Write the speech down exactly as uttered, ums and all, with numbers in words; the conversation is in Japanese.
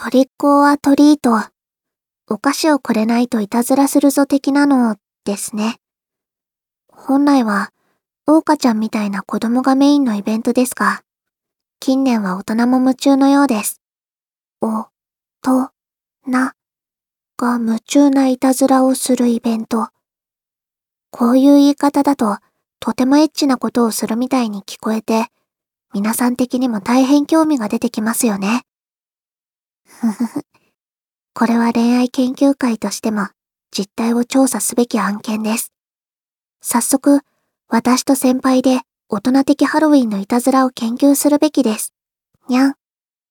トリックオアトリート。お菓子をくれないといたずらするぞ的なのですね。本来は、桜花ちゃんみたいな子供がメインのイベントですが、近年は大人も夢中のようです。お、と、な、が夢中ないたずらをするイベント。こういう言い方だと、とてもエッチなことをするみたいに聞こえて、皆さん的にも大変興味が出てきますよね。ふふふ。これは恋愛研究会としても実態を調査すべき案件です。早速、私と先輩で大人的ハロウィンのいたずらを研究するべきです。にゃん。